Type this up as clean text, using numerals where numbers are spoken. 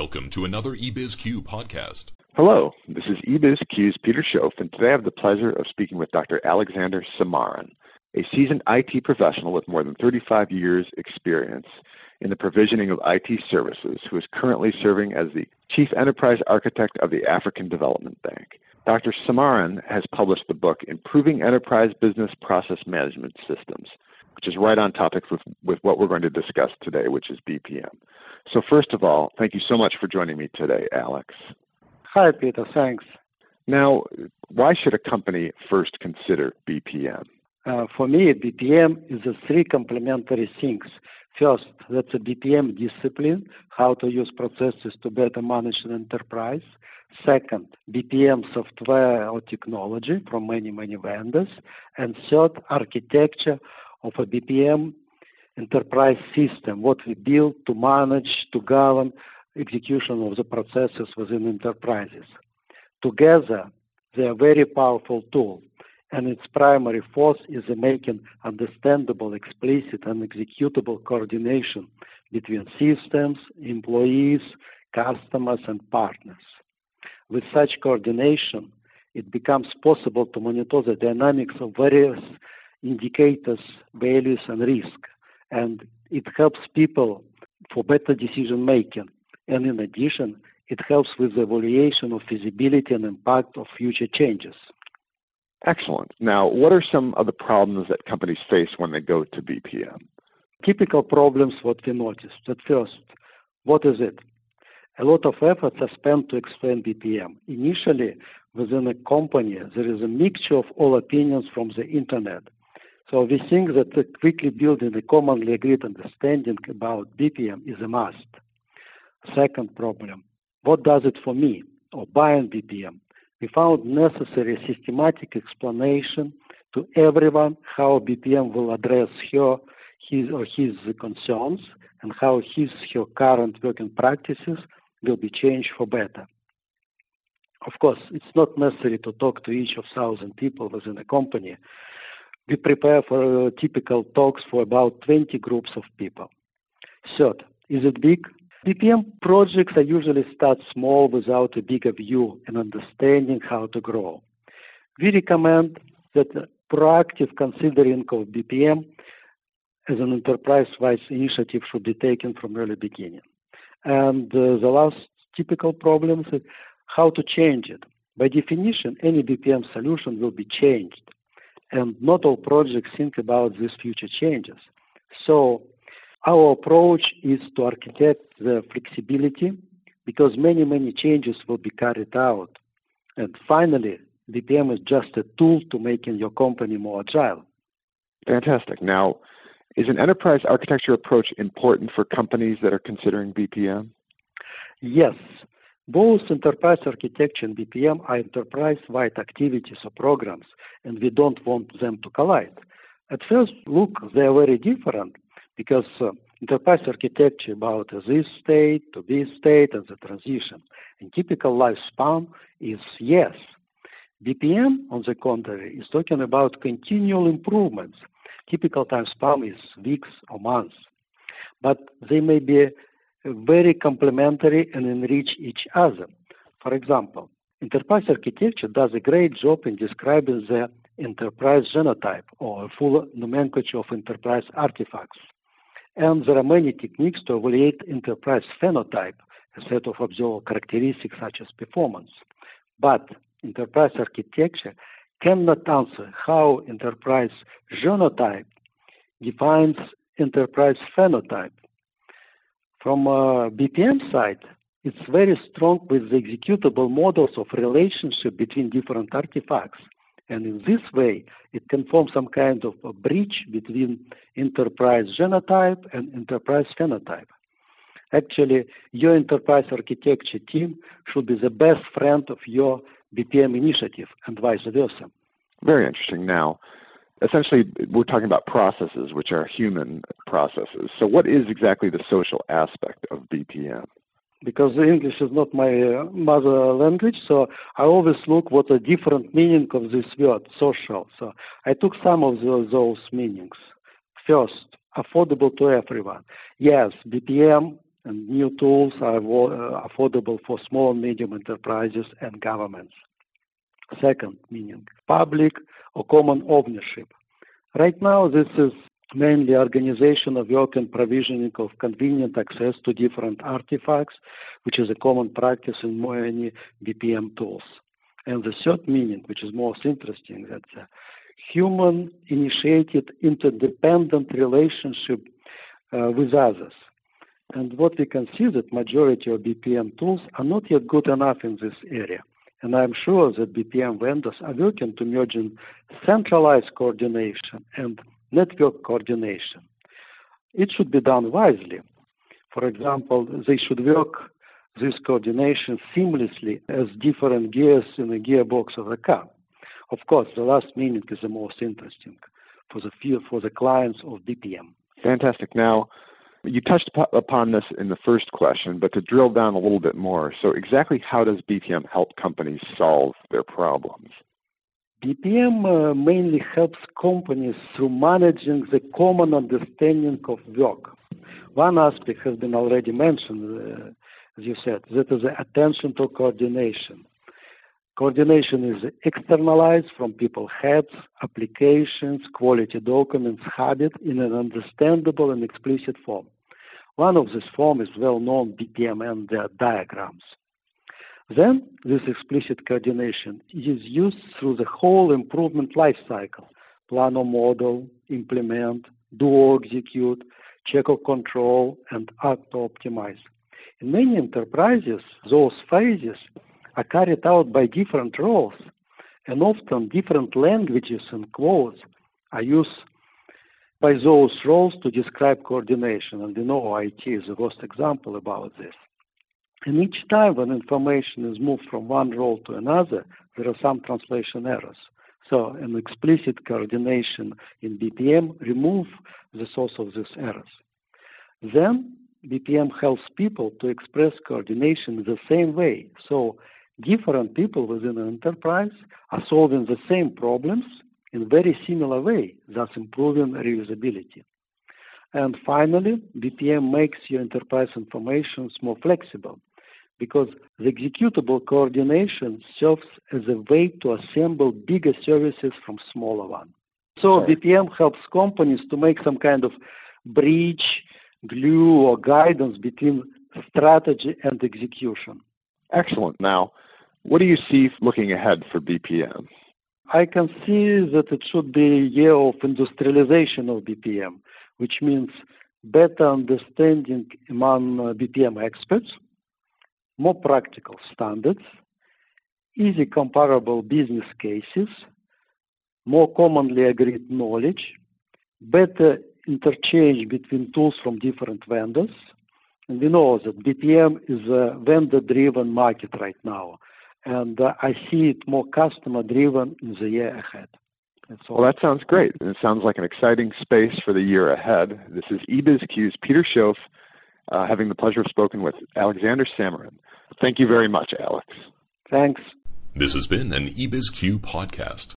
Welcome to another eBizQ podcast. Hello, this is eBizQ's Peter Schoaf, and today I have the pleasure of speaking with Dr. Alexander Samaran, a seasoned IT professional with more than 35 years' experience in the provisioning of IT services, who is currently serving as the Chief Enterprise Architect of the African Development Bank. Dr. Samaran has published the book, Improving Enterprise Business Process Management Systems, which is right on topic with what we're going to discuss today, which is BPM. So first of all, thank you so much for joining me today, Alex. Hi, Peter. Thanks. Now, why should a company first consider BPM? For me, BPM is three complementary things. First, that's a BPM discipline, how to use processes to better manage an enterprise. Second, BPM software or technology from many vendors. And third, architecture of a BPM enterprise system, what we build to manage, to govern execution of the processes within enterprises. Together, they are a very powerful tool, and its primary force is making understandable, explicit, and executable coordination between systems, employees, customers, and partners. With such coordination, it becomes possible to monitor the dynamics of various indicators, values, and risk, and it helps people for better decision making. And in addition, it helps with the evaluation of feasibility and impact of future changes. Excellent. Now, what are some of the problems that companies face when they go to BPM? Typical problems what we noticed. At first, what is it? A lot of efforts are spent to explain BPM. Initially, within a company, there is a mixture of all opinions from the internet. So we think that quickly building a commonly agreed understanding about BPM is a must. Second problem, what does it for me, or buying BPM? We found necessary systematic explanation to everyone how BPM will address his concerns and how her current working practices will be changed for better. Of course, it's not necessary to talk to each of 1,000 people within a company. We prepare for typical talks for about 20 groups of people. Third, is it big? BPM projects are usually start small without a bigger view and understanding how to grow. We recommend that proactive considering of BPM as an enterprise-wide initiative should be taken from early beginning. And the last typical problem is how to change it. By definition, any BPM solution will be changed, and not all projects think about these future changes. So our approach is to architect the flexibility because many changes will be carried out. And finally, BPM is just a tool to making your company more agile. Fantastic. Now, is an enterprise architecture approach important for companies that are considering BPM? Yes. Both enterprise architecture and BPM are enterprise-wide activities or programs, and we don't want them to collide. At first look, they are very different because enterprise architecture about this state to this state and the transition. And typical lifespan is years. BPM, on the contrary, is talking about continual improvements. Typical time span is weeks or months. But they may be very complementary and enrich each other. For example, enterprise architecture does a great job in describing the enterprise genotype or a full nomenclature of enterprise artifacts. And there are many techniques to evaluate enterprise phenotype, a set of observable characteristics such as performance. But enterprise architecture cannot answer how enterprise genotype defines enterprise phenotype. From BPM side, it's very strong with the executable models of relationship between different artifacts. And in this way, it can form some kind of a bridge between enterprise genotype and enterprise phenotype. Actually, your enterprise architecture team should be the best friend of your BPM initiative and vice versa. Very interesting. Now, essentially, we're talking about processes, which are human processes. So what is exactly the social aspect of BPM? Because English is not my mother language, so I always look what a different meaning of this word, social. So I took some of those meanings. First, affordable to everyone. Yes, BPM and new tools are affordable for small and medium enterprises and governments. Second meaning, public or common ownership. Right now, this is mainly organization of work and provisioning of convenient access to different artifacts, which is a common practice in many BPM tools. And the third meaning, which is most interesting, that's a human-initiated interdependent relationship with others. And what we can see that majority of BPM tools are not yet good enough in this area. And I'm sure that BPM vendors are working to merge in centralized coordination and network coordination. It should be done wisely. For example, they should work this coordination seamlessly as different gears in a gearbox of a car. Of course, the last meaning is the most interesting for the clients of BPM. Fantastic. Now, you touched upon this in the first question, but to drill down a little bit more, so exactly how does BPM help companies solve their problems? BPM mainly helps companies through managing the common understanding of work. One aspect has been already mentioned, as you said, that is the attention to coordination. Coordination is externalized from people's heads, applications, quality documents, habit in an understandable and explicit form. One of these forms is well-known BPM and their diagrams. Then this explicit coordination is used through the whole improvement lifecycle: plan or model, implement, do or execute, check or control, and act or optimize. In many enterprises, those phases are carried out by different roles, and often different languages and quotes are used by those roles to describe coordination, and we know IT is the worst example about this. And each time when information is moved from one role to another, there are some translation errors. So an explicit coordination in BPM removes the source of these errors. Then BPM helps people to express coordination in the same way. So different people within an enterprise are solving the same problems in a very similar way, thus improving reusability. And finally, BPM makes your enterprise information more flexible, because the executable coordination serves as a way to assemble bigger services from smaller ones. So BPM helps companies to make some kind of bridge, glue, or guidance between strategy and execution. Excellent. Now, what do you see looking ahead for BPM? I can see that it should be a year of industrialization of BPM, which means better understanding among BPM experts, more practical standards, easy comparable business cases, more commonly agreed knowledge, better interchange between tools from different vendors. And we know that BPM is a vendor-driven market right now, and I see it more customer-driven in the year ahead. Well, that sounds great. And it sounds like an exciting space for the year ahead. This is eBizQ's Peter Schoaf, having the pleasure of speaking with Alexander Samarin. Thank you very much, Alex. Thanks. This has been an eBizQ podcast.